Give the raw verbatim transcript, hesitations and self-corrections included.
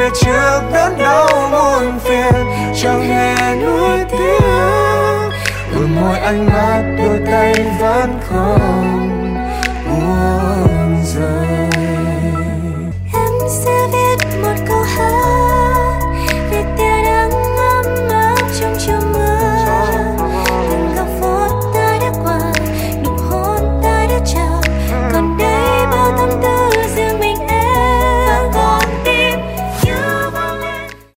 phía trước đớn đau muôn phiền chẳng hề nuối tiếc. Đôi môi ánh mắt đôi tay vẫn không buông rơi. Em sẽ viết một câu hát